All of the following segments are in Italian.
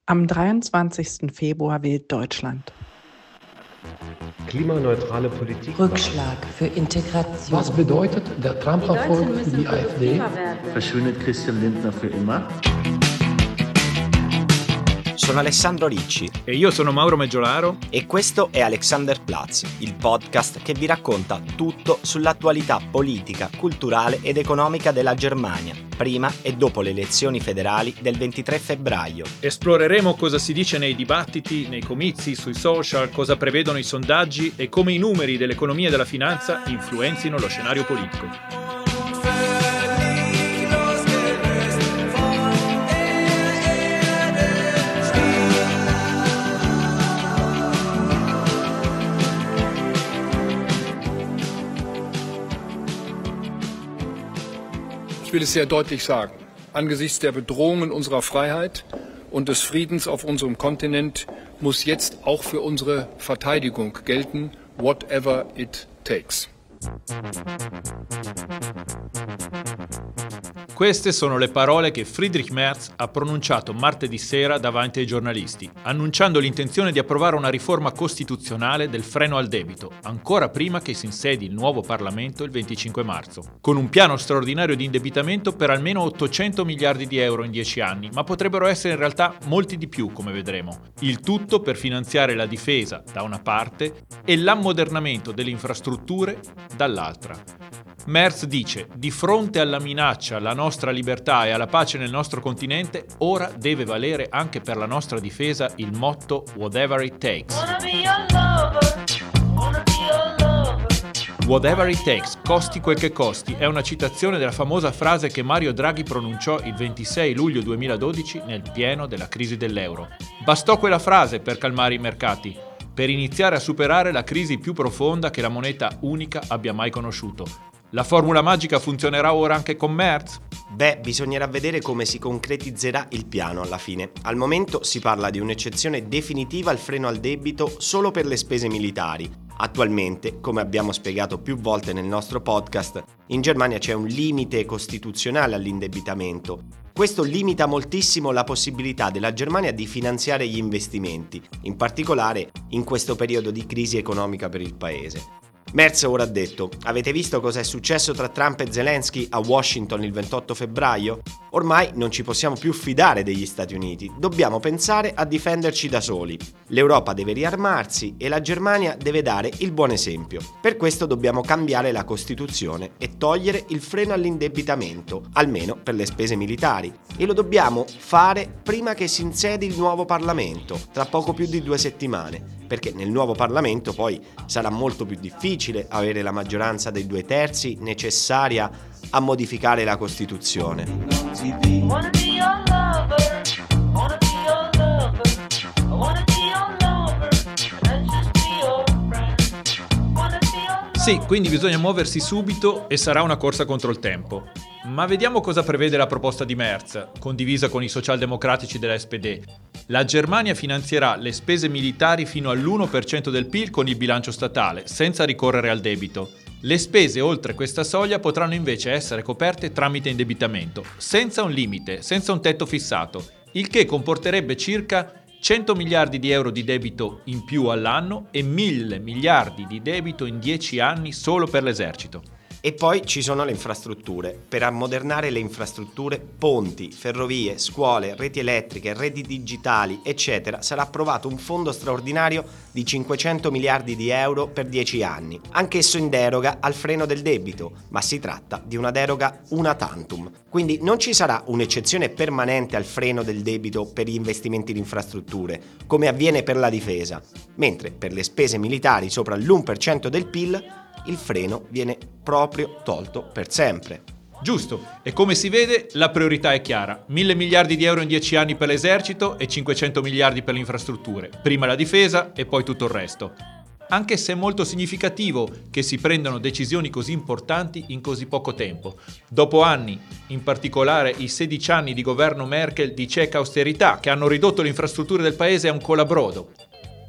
Am 23. Februar wählt Deutschland. Klimaneutrale Politik. Rückschlag für Integration. Was bedeutet der Trump-Erfolg für die AfD? Verschwindet Christian Lindner für immer? Sono Alessandro Ricci e io sono Mauro Meggiolaro e questo è Alexanderplatz, il podcast che vi racconta tutto sull'attualità politica, culturale ed economica della Germania, prima e dopo le elezioni federali del 23 febbraio. Esploreremo cosa si dice nei dibattiti, nei comizi, sui social, cosa prevedono i sondaggi e come i numeri dell'economia e della finanza influenzino lo scenario politico. Ich will es sehr deutlich sagen. Angesichts der Bedrohungen unserer Freiheit und des Friedens auf unserem Kontinent muss jetzt auch für unsere Verteidigung gelten, whatever it takes. Queste sono le parole che Friedrich Merz ha pronunciato martedì sera davanti ai giornalisti, annunciando l'intenzione di approvare una riforma costituzionale del freno al debito, ancora prima che si insedi il nuovo Parlamento il 25 marzo, con un piano straordinario di indebitamento per almeno 800 miliardi di euro in 10 anni, ma potrebbero essere in realtà molti di più, come vedremo. Il tutto per finanziare la difesa, da una parte, e l'ammodernamento delle infrastrutture, dall'altra. Merz dice: di fronte alla minaccia alla nostra libertà e alla pace nel nostro continente, ora deve valere anche per la nostra difesa il motto Whatever it takes. Whatever it takes, costi quel che costi, è una citazione della famosa frase che Mario Draghi pronunciò il 26 luglio 2012 nel pieno della crisi dell'euro. Bastò quella frase per calmare i mercati, per iniziare a superare la crisi più profonda che la moneta unica abbia mai conosciuto. La formula magica funzionerà ora anche con Merz? Beh, bisognerà vedere come si concretizzerà il piano alla fine. Al momento si parla di un'eccezione definitiva al freno al debito solo per le spese militari. Attualmente, come abbiamo spiegato più volte nel nostro podcast, in Germania c'è un limite costituzionale all'indebitamento. Questo limita moltissimo la possibilità della Germania di finanziare gli investimenti, in particolare in questo periodo di crisi economica per il paese. Merz ora ha detto: avete visto cosa è successo tra Trump e Zelensky a Washington il 28 febbraio? Ormai non ci possiamo più fidare degli Stati Uniti, dobbiamo pensare a difenderci da soli. L'Europa deve riarmarsi e la Germania deve dare il buon esempio. Per questo dobbiamo cambiare la Costituzione e togliere il freno all'indebitamento, almeno per le spese militari. E lo dobbiamo fare prima che si insedi il nuovo Parlamento, tra poco più di 2 settimane. Perché nel nuovo Parlamento poi sarà molto più difficile avere la maggioranza dei 2/3 necessaria a modificare la Costituzione. Sì, quindi bisogna muoversi subito e sarà una corsa contro il tempo. Ma vediamo cosa prevede la proposta di Merz, condivisa con i socialdemocratici della SPD. La Germania finanzierà le spese militari fino all'1% del PIL con il bilancio statale, senza ricorrere al debito. Le spese oltre questa soglia potranno invece essere coperte tramite indebitamento, senza un limite, senza un tetto fissato, il che comporterebbe circa 100 miliardi di euro di debito in più all'anno e 1.000 miliardi di debito in 10 anni solo per l'esercito. E poi ci sono le infrastrutture. Per ammodernare le infrastrutture, ponti, ferrovie, scuole, reti elettriche, reti digitali, eccetera, sarà approvato un fondo straordinario di 500 miliardi di euro per 10 anni, anch'esso in deroga al freno del debito, ma si tratta di una deroga una tantum. Quindi non ci sarà un'eccezione permanente al freno del debito per gli investimenti in infrastrutture, come avviene per la difesa, mentre per le spese militari sopra l'1% del PIL il freno viene proprio tolto per sempre. Giusto, e come si vede la priorità è chiara: 1.000 miliardi di euro in 10 anni per l'esercito e 500 miliardi per le infrastrutture, prima la difesa e poi tutto il resto. Anche se è molto significativo che si prendano decisioni così importanti in così poco tempo, dopo anni, in particolare i 16 anni di governo Merkel di cieca austerità, che hanno ridotto le infrastrutture del paese a un colabrodo.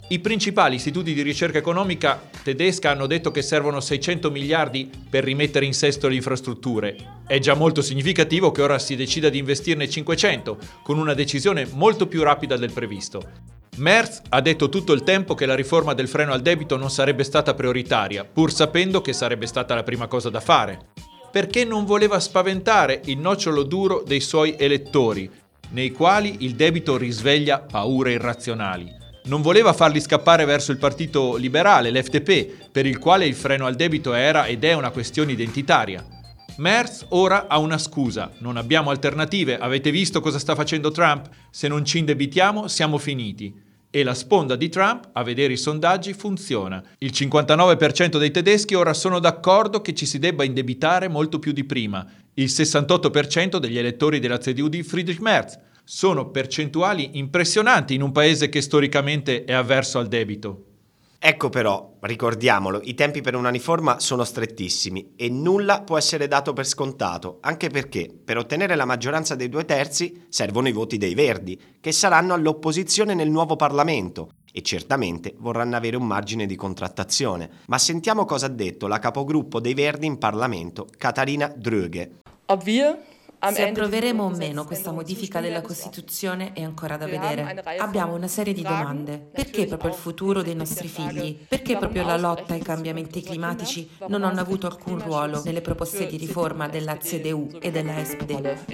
I principali istituti di ricerca economica tedesca hanno detto che servono 600 miliardi per rimettere in sesto le infrastrutture. È già molto significativo che ora si decida di investirne 500, con una decisione molto più rapida del previsto. Merz ha detto tutto il tempo che la riforma del freno al debito non sarebbe stata prioritaria, pur sapendo che sarebbe stata la prima cosa da fare, perché non voleva spaventare il nocciolo duro dei suoi elettori, nei quali il debito risveglia paure irrazionali. Non voleva farli scappare verso il partito liberale, l'FDP, per il quale il freno al debito era ed è una questione identitaria. Merz ora ha una scusa: non abbiamo alternative, avete visto cosa sta facendo Trump? Se non ci indebitiamo siamo finiti. E la sponda di Trump, a vedere i sondaggi, funziona. Il 59% dei tedeschi ora sono d'accordo che ci si debba indebitare molto più di prima. Il 68% degli elettori della CDU di Friedrich Merz. Sono percentuali impressionanti in un paese che storicamente è avverso al debito. Ecco però, ricordiamolo, i tempi per una riforma sono strettissimi e nulla può essere dato per scontato, anche perché per ottenere la maggioranza dei 2/3 servono i voti dei Verdi, che saranno all'opposizione nel nuovo Parlamento e certamente vorranno avere un margine di contrattazione. Ma sentiamo cosa ha detto la capogruppo dei Verdi in Parlamento, Katharina Dröge. Se approveremo o meno questa modifica della Costituzione è ancora da vedere. Abbiamo una serie di domande. Perché proprio il futuro dei nostri figli? Perché proprio la lotta ai cambiamenti climatici non hanno avuto alcun ruolo nelle proposte di riforma della CDU e della SPD?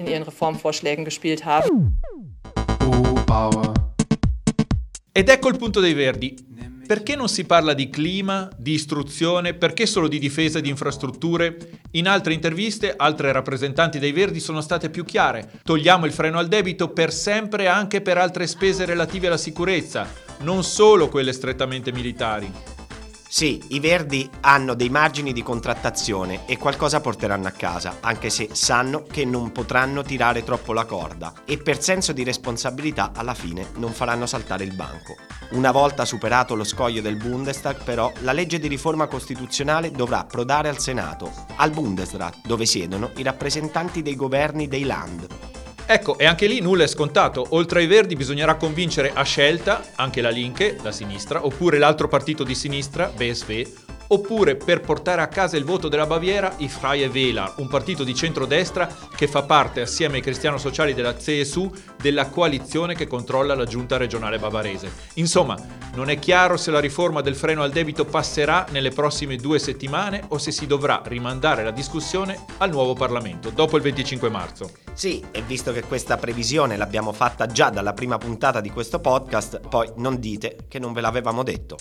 Ed ecco il punto dei Verdi. Perché non si parla di clima, di istruzione, perché solo di difesa e di infrastrutture? In altre interviste, altre rappresentanti dei Verdi sono state più chiare. Togliamo il freno al debito per sempre anche per altre spese relative alla sicurezza, non solo quelle strettamente militari. Sì, i Verdi hanno dei margini di contrattazione e qualcosa porteranno a casa, anche se sanno che non potranno tirare troppo la corda e per senso di responsabilità alla fine non faranno saltare il banco. Una volta superato lo scoglio del Bundestag, però, la legge di riforma costituzionale dovrà approdare al Senato, al Bundesrat, dove siedono i rappresentanti dei governi dei Land. Ecco, e anche lì nulla è scontato. Oltre ai Verdi bisognerà convincere a scelta anche la Linke, la sinistra, oppure l'altro partito di sinistra, BSW, oppure per portare a casa il voto della Baviera i Freie Wähler, un partito di centrodestra che fa parte, assieme ai cristiano-sociali della CSU, della coalizione che controlla la giunta regionale bavarese. Insomma, non è chiaro se la riforma del freno al debito passerà nelle prossime 2 settimane o se si dovrà rimandare la discussione al nuovo Parlamento, dopo il 25 marzo. Sì, e visto che questa previsione l'abbiamo fatta già dalla prima puntata di questo podcast, poi non dite che non ve l'avevamo detto.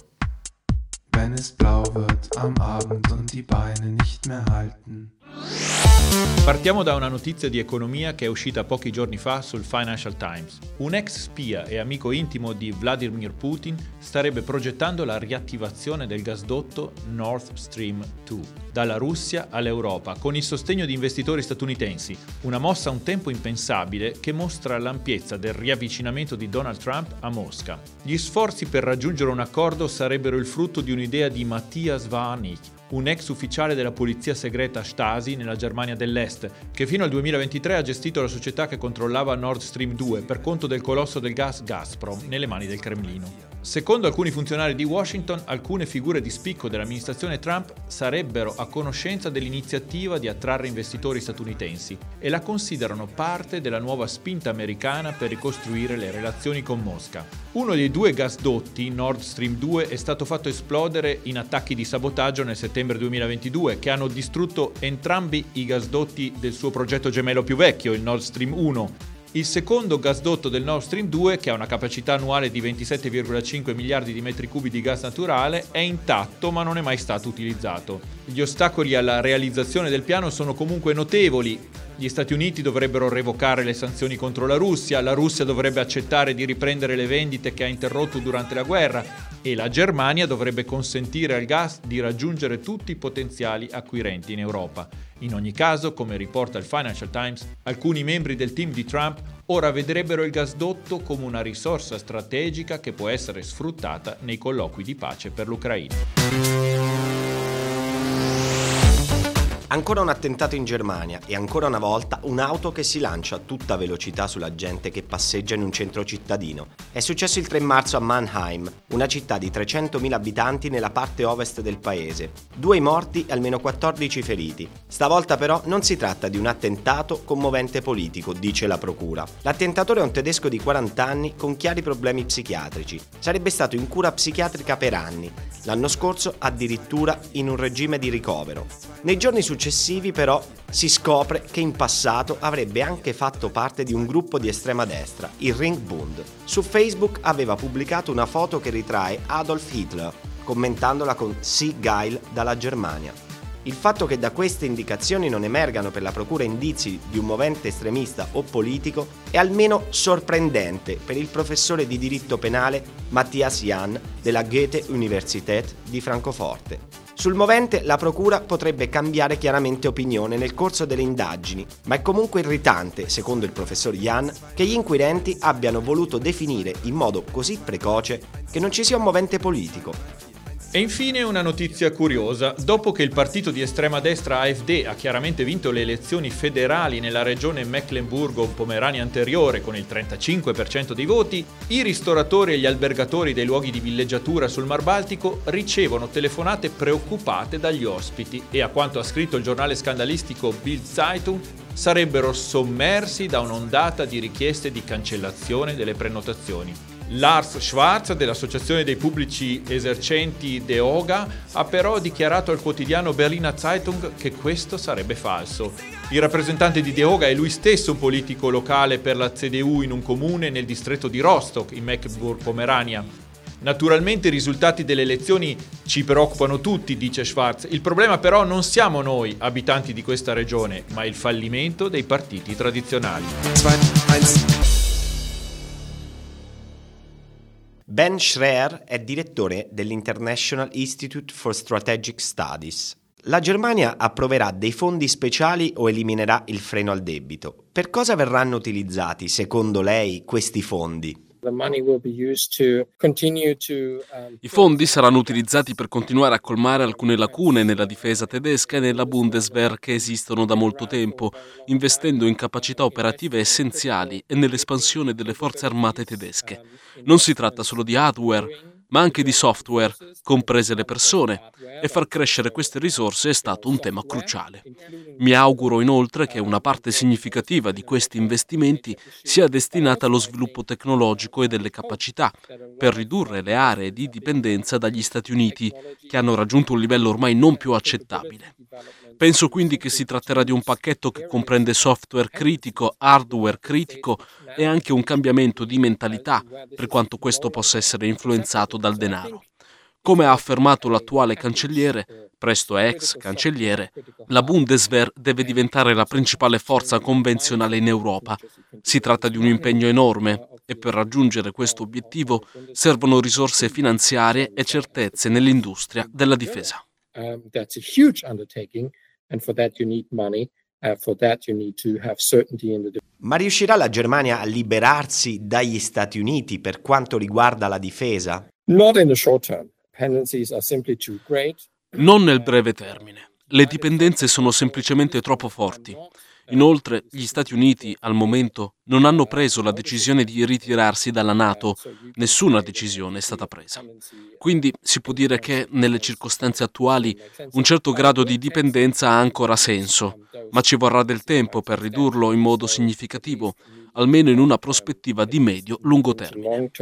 Wenn es blau wird am Abend und die Beine nicht mehr halten. Partiamo da una notizia di economia che è uscita pochi giorni fa sul Financial Times. Un ex spia e amico intimo di Vladimir Putin starebbe progettando la riattivazione del gasdotto Nord Stream 2 dalla Russia all'Europa con il sostegno di investitori statunitensi, una mossa un tempo impensabile che mostra l'ampiezza del riavvicinamento di Donald Trump a Mosca. Gli sforzi per raggiungere un accordo sarebbero il frutto di un'idea di Matthias Warnig, un ex ufficiale della polizia segreta Stasi nella Germania dell'Est, che fino al 2023 ha gestito la società che controllava Nord Stream 2 per conto del colosso del gas Gazprom nelle mani del Cremlino. Secondo alcuni funzionari di Washington, alcune figure di spicco dell'amministrazione Trump sarebbero a conoscenza dell'iniziativa di attrarre investitori statunitensi e la considerano parte della nuova spinta americana per ricostruire le relazioni con Mosca. Uno dei 2 gasdotti, Nord Stream 2, è stato fatto esplodere in attacchi di sabotaggio nel settembre 2022 che hanno distrutto entrambi i gasdotti del suo progetto gemello più vecchio, il Nord Stream 1. Il secondo gasdotto del Nord Stream 2, che ha una capacità annuale di 27,5 miliardi di metri cubi di gas naturale, è intatto ma non è mai stato utilizzato. Gli ostacoli alla realizzazione del piano sono comunque notevoli. Gli Stati Uniti dovrebbero revocare le sanzioni contro la Russia dovrebbe accettare di riprendere le vendite che ha interrotto durante la guerra e la Germania dovrebbe consentire al gas di raggiungere tutti i potenziali acquirenti in Europa. In ogni caso, come riporta il Financial Times, alcuni membri del team di Trump ora vedrebbero il gasdotto come una risorsa strategica che può essere sfruttata nei colloqui di pace per l'Ucraina. Ancora un attentato in Germania e ancora una volta un'auto che si lancia a tutta velocità sulla gente che passeggia in un centro cittadino. È successo il 3 marzo a Mannheim, una città di 300.000 abitanti nella parte ovest del paese. 2 morti e almeno 14 feriti. Stavolta però non si tratta di un attentato con movente politico, dice la procura. L'attentatore è un tedesco di 40 anni con chiari problemi psichiatrici. Sarebbe stato in cura psichiatrica per anni. L'anno scorso addirittura in un regime di ricovero. Nei giorni successivi però si scopre che in passato avrebbe anche fatto parte di un gruppo di estrema destra, il Ringbund. Su Facebook aveva pubblicato una foto che ritrae Adolf Hitler, commentandola con "Sieg Heil" dalla Germania. Il fatto che da queste indicazioni non emergano per la procura indizi di un movente estremista o politico è almeno sorprendente per il professore di diritto penale Matthias Jahn della Goethe-Universität di Francoforte. Sul movente la procura potrebbe cambiare chiaramente opinione nel corso delle indagini, ma è comunque irritante, secondo il professor Jahn, che gli inquirenti abbiano voluto definire in modo così precoce che non ci sia un movente politico. E infine una notizia curiosa. Dopo che il partito di estrema destra AfD ha chiaramente vinto le elezioni federali nella regione Mecklenburgo-Pomerania anteriore con il 35% dei voti, i ristoratori e gli albergatori dei luoghi di villeggiatura sul Mar Baltico ricevono telefonate preoccupate dagli ospiti e, a quanto ha scritto il giornale scandalistico Bild Zeitung, sarebbero sommersi da un'ondata di richieste di cancellazione delle prenotazioni. Lars Schwarz dell'Associazione dei Pubblici Esercenti DEOGA ha però dichiarato al quotidiano Berliner Zeitung che questo sarebbe falso. Il rappresentante di DEOGA è lui stesso un politico locale per la CDU in un comune nel distretto di Rostock, in Mecklenburg-Pomerania. Naturalmente i risultati delle elezioni ci preoccupano tutti, dice Schwarz. Il problema però non siamo noi, abitanti di questa regione, ma il fallimento dei partiti tradizionali. Ben Schreer è direttore dell'International Institute for Strategic Studies. La Germania approverà dei fondi speciali o eliminerà il freno al debito. Per cosa verranno utilizzati, secondo lei, questi fondi? I fondi saranno utilizzati per continuare a colmare alcune lacune nella difesa tedesca e nella Bundeswehr che esistono da molto tempo, investendo in capacità operative essenziali e nell'espansione delle forze armate tedesche. Non si tratta solo di hardware, ma anche di software, comprese le persone, e far crescere queste risorse è stato un tema cruciale. Mi auguro inoltre che una parte significativa di questi investimenti sia destinata allo sviluppo tecnologico e delle capacità, per ridurre le aree di dipendenza dagli Stati Uniti, che hanno raggiunto un livello ormai non più accettabile. Penso quindi che si tratterà di un pacchetto che comprende software critico, hardware critico e anche un cambiamento di mentalità, per quanto questo possa essere influenzato dal denaro. Come ha affermato l'attuale cancelliere, presto ex cancelliere, la Bundeswehr deve diventare la principale forza convenzionale in Europa. Si tratta di un impegno enorme e per raggiungere questo obiettivo servono risorse finanziarie e certezze nell'industria della difesa. Ma riuscirà la Germania a liberarsi dagli Stati Uniti per quanto riguarda la difesa? Non nel breve termine. Le dipendenze sono semplicemente troppo forti. Inoltre, gli Stati Uniti, al momento, non hanno preso la decisione di ritirarsi dalla NATO. Nessuna decisione è stata presa. Quindi si può dire che, nelle circostanze attuali, un certo grado di dipendenza ha ancora senso, ma ci vorrà del tempo per ridurlo in modo significativo, almeno in una prospettiva di medio-lungo termine.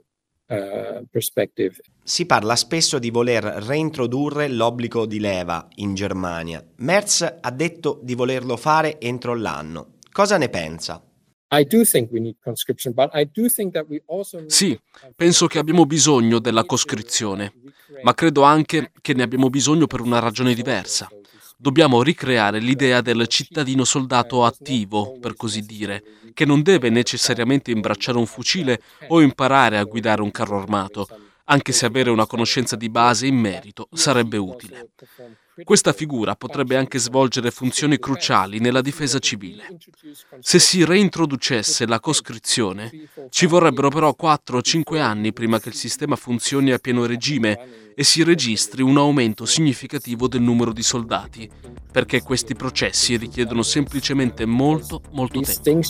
Si parla spesso di voler reintrodurre l'obbligo di leva in Germania. Merz ha detto di volerlo fare entro l'anno. Cosa ne pensa? Sì, penso che abbiamo bisogno della coscrizione, ma credo anche che ne abbiamo bisogno per una ragione diversa. Dobbiamo ricreare l'idea del cittadino soldato attivo, per così dire, che non deve necessariamente imbracciare un fucile o imparare a guidare un carro armato, anche se avere una conoscenza di base in merito sarebbe utile. Questa figura potrebbe anche svolgere funzioni cruciali nella difesa civile. Se si reintroducesse la coscrizione, ci vorrebbero però 4 o 5 anni prima che il sistema funzioni a pieno regime e si registri un aumento significativo del numero di soldati, perché questi processi richiedono semplicemente molto tempo.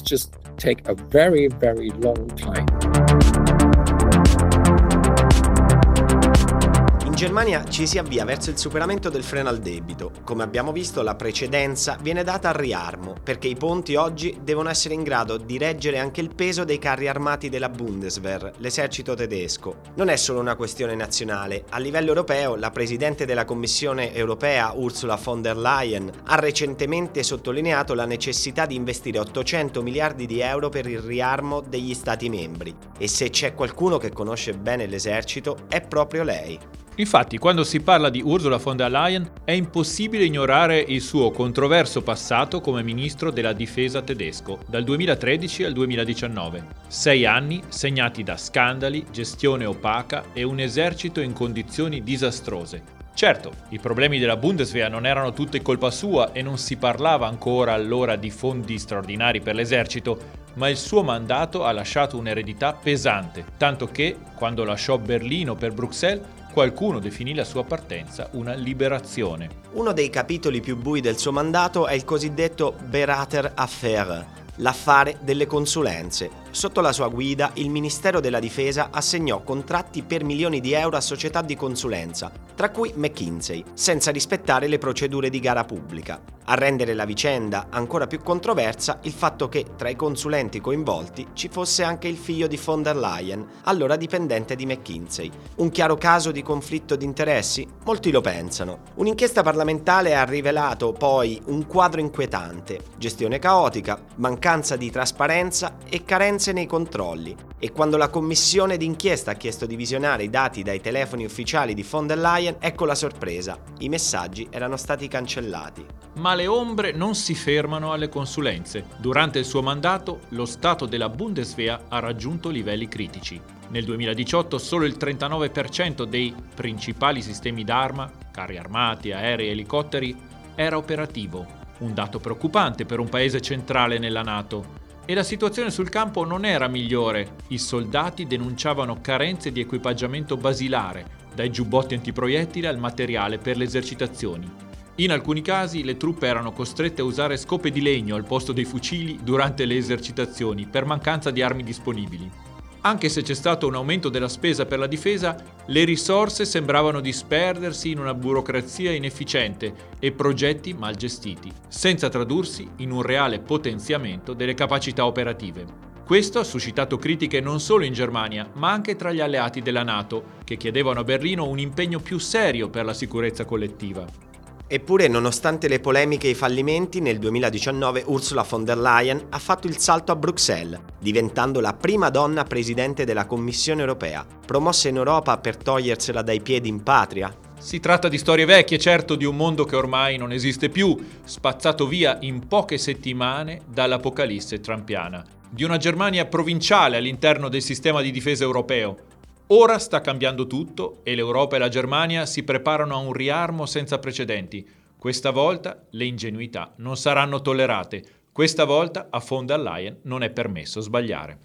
In Germania ci si avvia verso il superamento del freno al debito. Come abbiamo visto, la precedenza viene data al riarmo, perché i ponti oggi devono essere in grado di reggere anche il peso dei carri armati della Bundeswehr, l'esercito tedesco. Non è solo una questione nazionale. A livello europeo, la Presidente della Commissione europea, Ursula von der Leyen, ha recentemente sottolineato la necessità di investire 800 miliardi di euro per il riarmo degli Stati membri. E se c'è qualcuno che conosce bene l'esercito, è proprio lei. Infatti, quando si parla di Ursula von der Leyen, è impossibile ignorare il suo controverso passato come ministro della difesa tedesco, dal 2013 al 2019. 6 anni segnati da scandali, gestione opaca e un esercito in condizioni disastrose. Certo, i problemi della Bundeswehr non erano tutte colpa sua e non si parlava ancora allora di fondi straordinari per l'esercito, ma il suo mandato ha lasciato un'eredità pesante, tanto che, quando lasciò Berlino per Bruxelles, qualcuno definì la sua partenza una liberazione. Uno dei capitoli più bui del suo mandato è il cosiddetto Berater-Affäre, l'affare delle consulenze. Sotto la sua guida, il Ministero della Difesa assegnò contratti per milioni di euro a società di consulenza, tra cui McKinsey, senza rispettare le procedure di gara pubblica. A rendere la vicenda ancora più controversa il fatto che tra i consulenti coinvolti ci fosse anche il figlio di von der Leyen, allora dipendente di McKinsey. Un chiaro caso di conflitto di interessi? Molti lo pensano. Un'inchiesta parlamentare ha rivelato poi un quadro inquietante: gestione caotica, mancanza di trasparenza e carenze nei controlli. E quando la commissione d'inchiesta ha chiesto di visionare i dati dai telefoni ufficiali di von der Leyen, ecco la sorpresa: i messaggi erano stati cancellati. Ma le ombre non si fermano alle consulenze. Durante il suo mandato, lo stato della Bundeswehr ha raggiunto livelli critici. Nel 2018 solo il 39% dei principali sistemi d'arma, carri armati, aerei e elicotteri, era operativo. Un dato preoccupante per un paese centrale nella NATO. E la situazione sul campo non era migliore. I soldati denunciavano carenze di equipaggiamento basilare, dai giubbotti antiproiettile al materiale per le esercitazioni. In alcuni casi le truppe erano costrette a usare scope di legno al posto dei fucili durante le esercitazioni per mancanza di armi disponibili. Anche se c'è stato un aumento della spesa per la difesa, le risorse sembravano disperdersi in una burocrazia inefficiente e progetti mal gestiti, senza tradursi in un reale potenziamento delle capacità operative. Questo ha suscitato critiche non solo in Germania, ma anche tra gli alleati della NATO, che chiedevano a Berlino un impegno più serio per la sicurezza collettiva. Eppure, nonostante le polemiche e i fallimenti, nel 2019 Ursula von der Leyen ha fatto il salto a Bruxelles, diventando la prima donna presidente della Commissione europea, promossa in Europa per togliersela dai piedi in patria. Si tratta di storie vecchie, certo, di un mondo che ormai non esiste più, spazzato via in poche settimane dall'apocalisse trumpiana, di una Germania provinciale all'interno del sistema di difesa europeo. Ora sta cambiando tutto e l'Europa e la Germania si preparano a un riarmo senza precedenti. Questa volta le ingenuità non saranno tollerate. Questa volta a von der Leyen non è permesso sbagliare.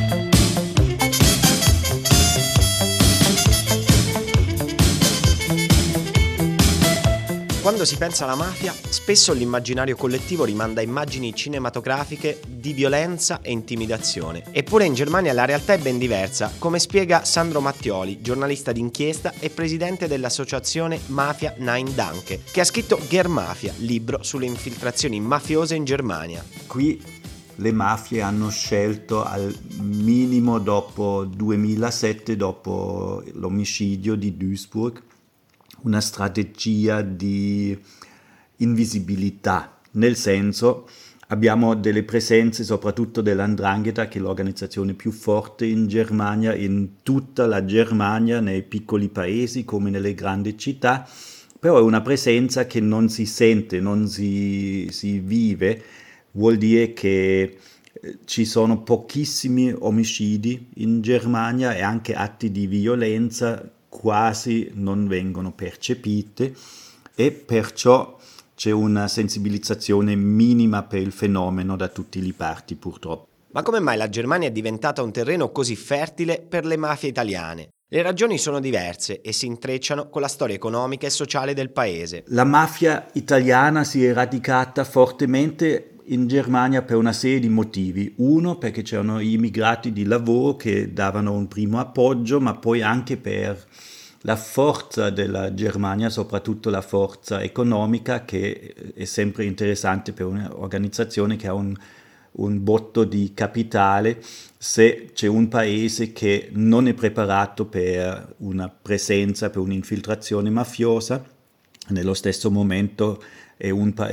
Quando si pensa alla mafia, spesso l'immaginario collettivo rimanda a immagini cinematografiche di violenza e intimidazione. Eppure in Germania la realtà è ben diversa, come spiega Sandro Mattioli, giornalista d'inchiesta e presidente dell'associazione Mafia Nein Danke, che ha scritto Germafia, libro sulle infiltrazioni mafiose in Germania. Qui le mafie hanno scelto al minimo dopo 2007, dopo l'omicidio di Duisburg, una strategia di invisibilità, nel senso abbiamo delle presenze soprattutto dell''Ndrangheta, che è l'organizzazione più forte in Germania, in tutta la Germania, nei piccoli paesi come nelle grandi città, però è una presenza che non si sente, non si vive, vuol dire che ci sono pochissimi omicidi in Germania e anche atti di violenza quasi non vengono percepite, e perciò c'è una sensibilizzazione minima per il fenomeno da tutte le parti, purtroppo. Ma come mai la Germania è diventata un terreno così fertile per le mafie italiane? Le ragioni sono diverse e si intrecciano con la storia economica e sociale del paese. La mafia italiana si è radicata fortemente in Germania per una serie di motivi. Uno, perché c'erano immigrati di lavoro che davano un primo appoggio, ma poi anche per la forza della Germania, soprattutto la forza economica, che è sempre interessante per un'organizzazione che ha un botto di capitale. Se c'è un paese che non è preparato per una presenza, per un'infiltrazione mafiosa, nello stesso momento è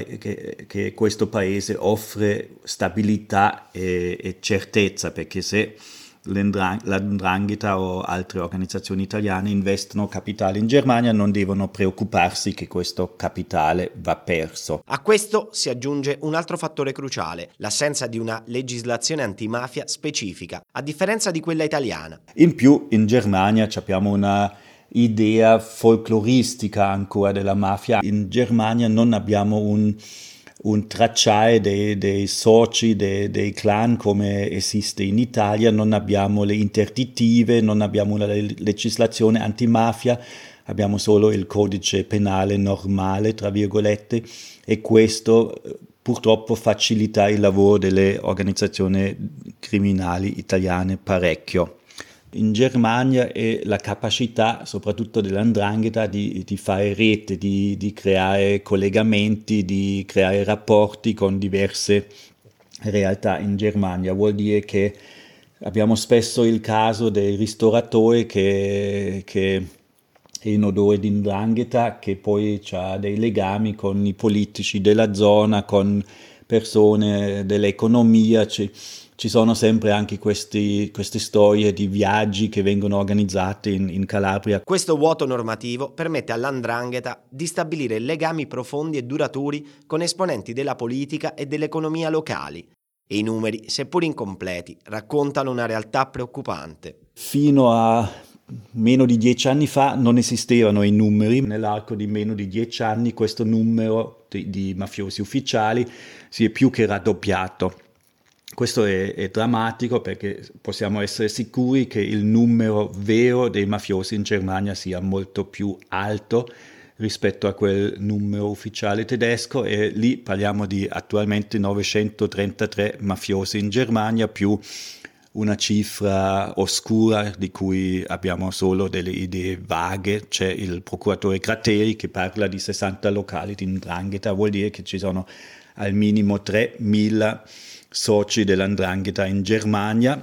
che questo paese offre stabilità e certezza, perché se l''ndrangheta o altre organizzazioni italiane investono capitale in Germania non devono preoccuparsi che questo capitale va perso. A questo si aggiunge un altro fattore cruciale, l'assenza di una legislazione antimafia specifica, a differenza di quella italiana. In più in Germania abbiamo una idea folcloristica ancora della mafia. In Germania non abbiamo un tracciare dei soci, dei clan come esiste in Italia, non abbiamo le interdittive, non abbiamo una legislazione antimafia, abbiamo solo il codice penale normale, tra virgolette, e questo purtroppo facilita il lavoro delle organizzazioni criminali italiane parecchio. In Germania è la capacità, soprattutto dell''ndrangheta, di fare rete, di creare collegamenti, di creare rapporti con diverse realtà in Germania. Vuol dire che abbiamo spesso il caso dei ristoratori che è in odore di 'ndrangheta, che poi ha dei legami con i politici della zona, con persone dell'economia. Ci sono sempre anche queste storie di viaggi che vengono organizzati in Calabria. Questo vuoto normativo permette all''ndrangheta di stabilire legami profondi e duraturi con esponenti della politica e dell'economia locali. E i numeri, seppur incompleti, raccontano una realtà preoccupante. Fino a meno di 10 anni fa non esistevano i numeri. Nell'arco di meno di 10 anni questo numero di mafiosi ufficiali si è più che raddoppiato. Questo è drammatico, perché possiamo essere sicuri che il numero vero dei mafiosi in Germania sia molto più alto rispetto a quel numero ufficiale tedesco, e lì parliamo di attualmente 933 mafiosi in Germania, più una cifra oscura di cui abbiamo solo delle idee vaghe. C'è il procuratore Gratteri che parla di 60 locali di 'ndrangheta, vuol dire che ci sono al minimo 3.000 soci dell''ndrangheta in Germania,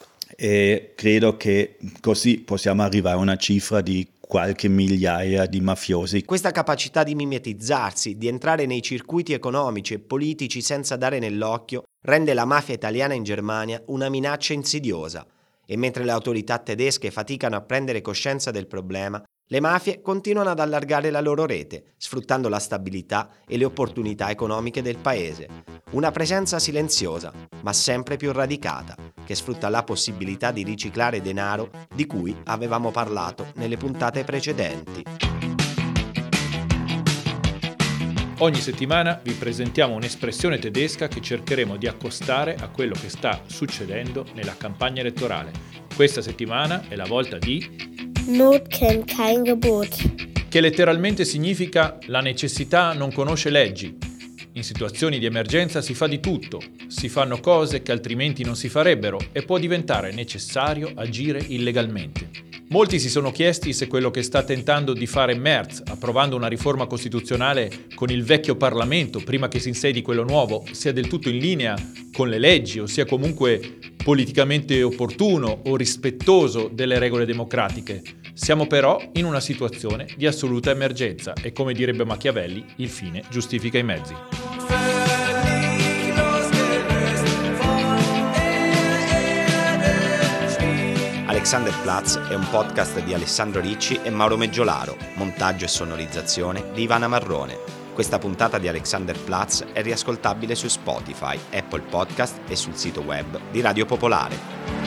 e credo che così possiamo arrivare a una cifra di qualche migliaia di mafiosi. Questa capacità di mimetizzarsi, di entrare nei circuiti economici e politici senza dare nell'occhio, rende la mafia italiana in Germania una minaccia insidiosa. E mentre le autorità tedesche faticano a prendere coscienza del problema, le mafie continuano ad allargare la loro rete, sfruttando la stabilità e le opportunità economiche del paese. Una presenza silenziosa, ma sempre più radicata, che sfrutta la possibilità di riciclare denaro di cui avevamo parlato nelle puntate precedenti. Ogni settimana vi presentiamo un'espressione tedesca che cercheremo di accostare a quello che sta succedendo nella campagna elettorale. Questa settimana è la volta di Not kennt kein Gebot, che letteralmente significa la necessità non conosce leggi. In situazioni di emergenza si fa di tutto, si fanno cose che altrimenti non si farebbero e può diventare necessario agire illegalmente. Molti si sono chiesti se quello che sta tentando di fare Merz, approvando una riforma costituzionale con il vecchio Parlamento prima che si insedi quello nuovo, sia del tutto in linea con le leggi o sia comunque politicamente opportuno o rispettoso delle regole democratiche. Siamo però in una situazione di assoluta emergenza e, come direbbe Machiavelli, il fine giustifica i mezzi. Alexanderplatz è un podcast di Alessandro Ricci e Mauro Meggiolaro, montaggio e sonorizzazione di Ivana Marrone. Questa puntata di Alexanderplatz è riascoltabile su Spotify, Apple Podcast e sul sito web di Radio Popolare.